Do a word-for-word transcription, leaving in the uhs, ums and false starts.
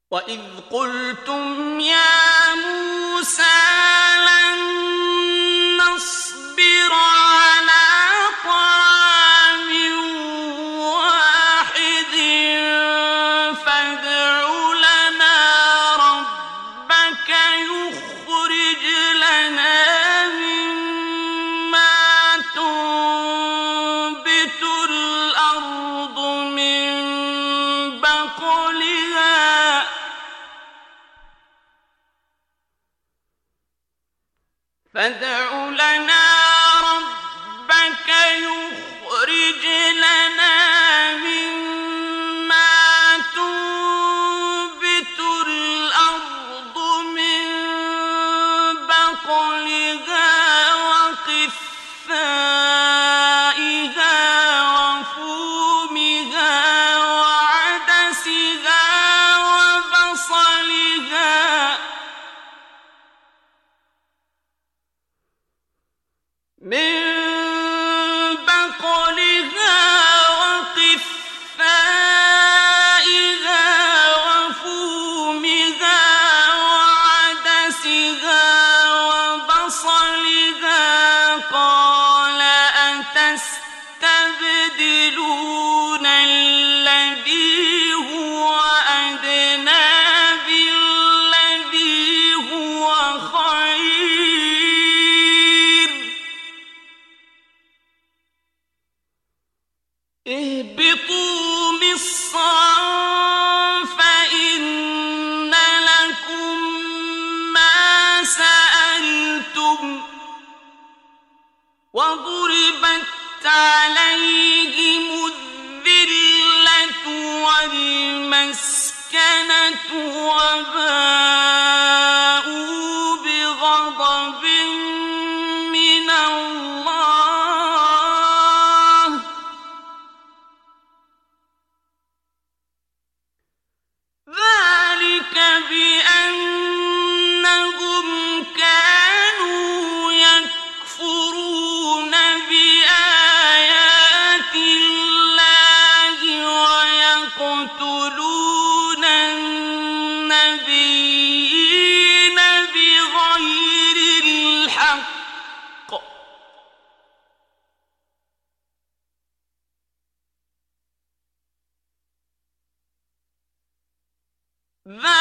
وَإِذْ قُلْتُمْ يَا مُوسَىٰ لَن نَّصْبِرَ عَلَىٰ طَعَامٍ وَاحِدٍ فَادْعُ لَنَا رَبَّكَ يُخْرِجْ لَنَا مِمَّا تُنبِتُ الْأَرْضُ مِن بَقْلِهَا فادع لنا ربك يخرج لنا مما تنبت الأرض من بقلها وقثائها وفومها وعدسها وبصلها من بقلها وقثائها وفومها وعدسها وبصلها قال أتستبدلون الذي هو أدنى بالذي هو خير اهبطوا مصرا فإن لكم ما سألتم وضربت عليهم الذلة والمسكنة وباءوا بغضب من الله ذلك بأنهم كانوا يكفرون بآيات الله ويقتلون النبيين بغير الحق ذلك